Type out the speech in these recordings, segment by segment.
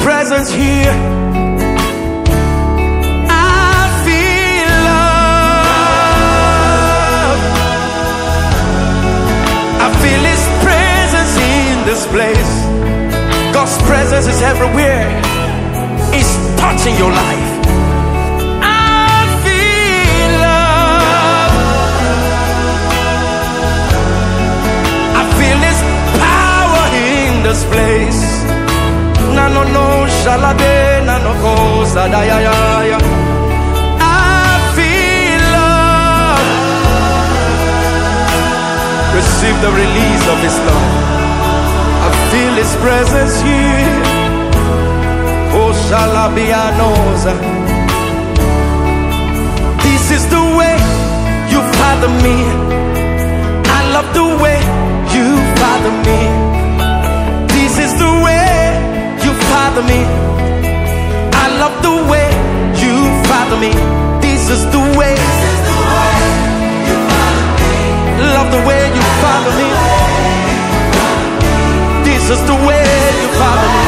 presence here. I feel love. I feel His presence in this place. God's presence is everywhere. It's touching your life. I feel love. I feel His power in this place. Nano no shalabe nano kosa da ya ya ya. I feel love. Receive the release of His love. I feel His presence here. Oh shalabianosa. This is the way you father me. I love the way you father me. This is the way you father me. I love the way you father me. This is the way. Love the way you father me. This is the way you father me.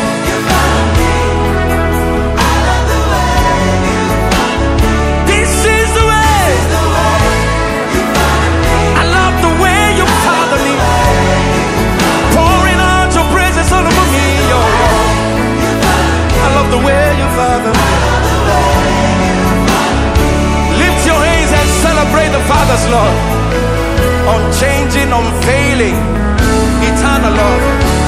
This is the way. I love the way you father me. Pouring out your praises all over me. I love the way you father me. Lift your hands and celebrate the Father's love. Unchanging, unfailing, eternal love.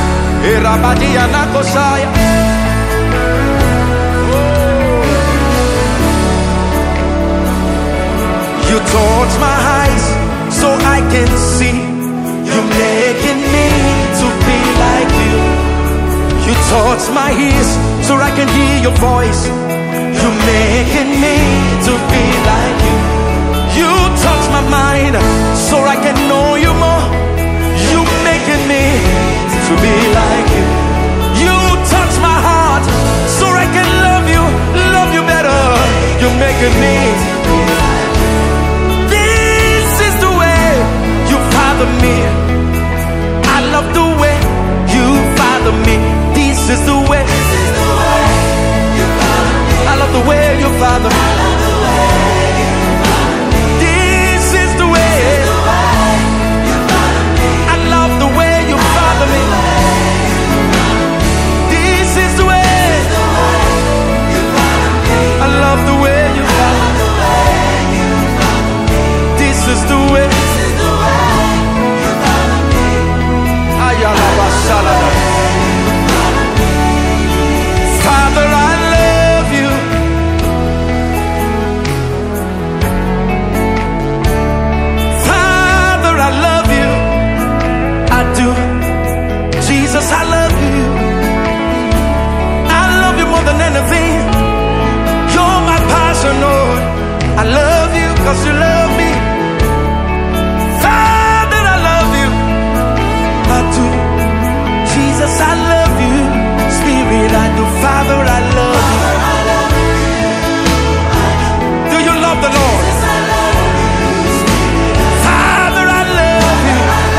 You touch my eyes so I can see. You're making me to be like you. You touch my ears so I can hear your voice. You're making me to be like you. You touch my mind so I can know you more. You're making me to be like you. You touch my heart so I can love you better. You're making me. This is the way you father me. I love the way you father me. This is the way. I love the way you father me. This is the way. I love the way you father me. This is the way. I love the way you father me. This is the way. Father, I love you. Father, I love you. I do. Jesus, I love you. I love you more than anything. You're my passion, Lord. I love you because you love me. Father, I love you. I do. Jesus, I love you. Spirit, I do. Father, I love you. Do you love the Lord? Father, I love you.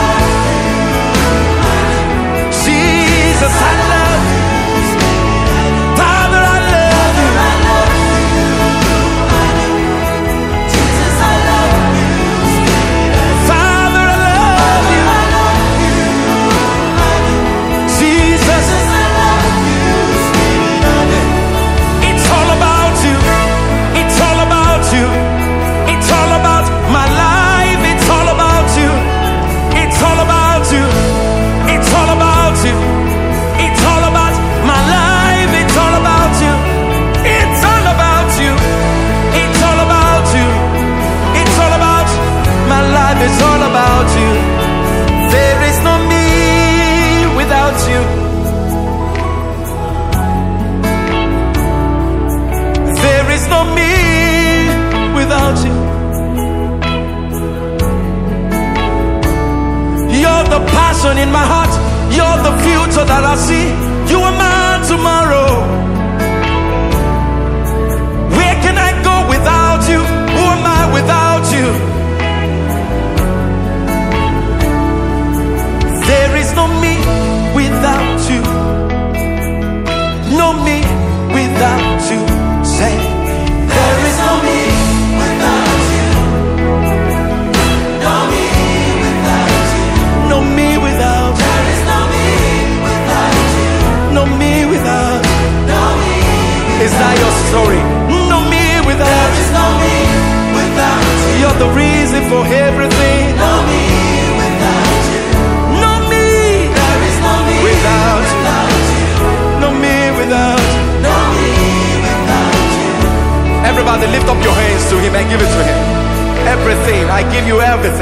Jesus, I love you. Father, I love you. Father, I love you. Jesus, it's all about you. It's all about you. It's all about my life. It's all about you. It's all about you. It's all about you. It's all about my life. It's all about you. It's all about you. It's all about you. It's all about my life. It's all about you. There is no me without you. There is no me without you. You're the passion in my heart. You're the future that I see. You are mine tomorrow. Where can I go without you? Who am I without you? There is no me without you.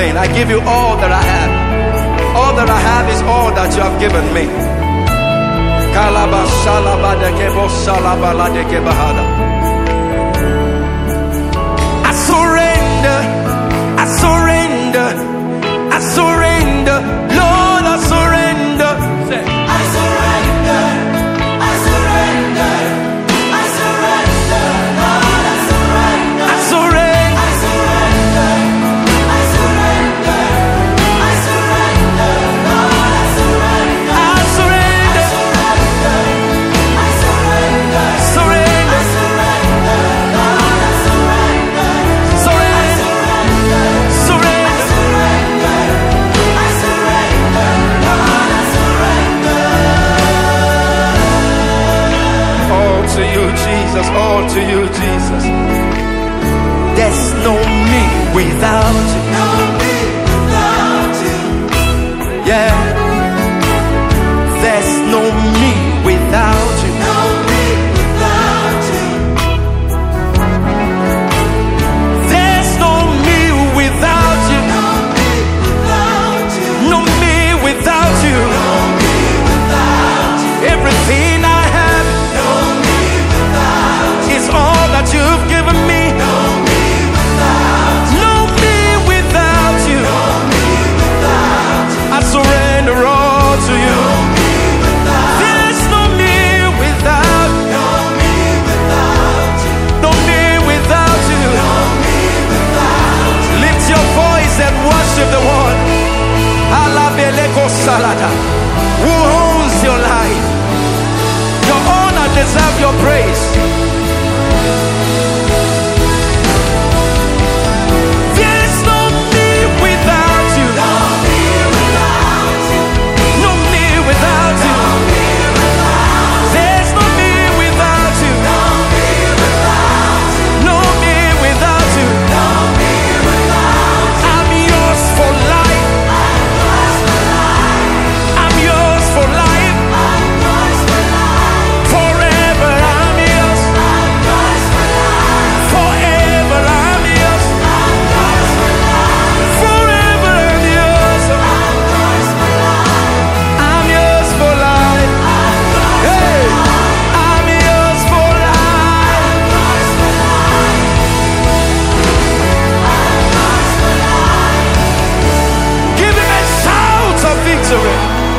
everything. I give you all that I have. All that I have is all that you have given me. I surrender, I surrender, I surrender, Lord, I surrender. I surrender, I surrender, I surrender, Lord, I surrender. I surrender, I surrender, I surrender, I surrender, Lord, I surrender. I surrender, I surrender, I surrender, surrender, Lord, I surrender. Surrender, surrender, I surrender, Lord, I surrender. All to you, Jesus, all to you, Jesus. There's no me without you. No me without you. Yeah. There's no me without you. No me without you. There's no me without you. No me without you. No me without you. No me without you. Everything I have. No me without you. Is all that you've given me. No me without you. No me without you. No me without you. I surrender all to you. No me without you. There's no me without you. No me without you. No me without you. No me without you. Lift your voice and worship the one. Alabeleko salata. Who owns your life? Your honor deserves your praise. There's no me without you. No me without you. No me without you. No me without you. There's no me without you. No me without you. No me without you. No me without you. I'm yours for life. I'm yours for life. I'm yours for life. Forever I'm yours. I'm yours for life. Forever I'm yours. I'm yours for life. Forever I'm yours. I'm yours for life. I'm yours for life. Hey, I'm yours for life. Give him a shout of victory.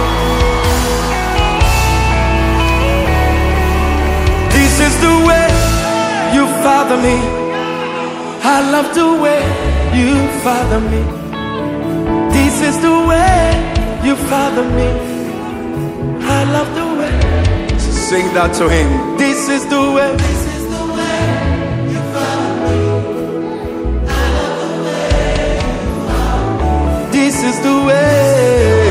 This is the way you father me. I love the way you father me. This is the way you father me. I love the way. Sing that to him. This is the way. This is the way you father me. I love the way you father me. This is the way.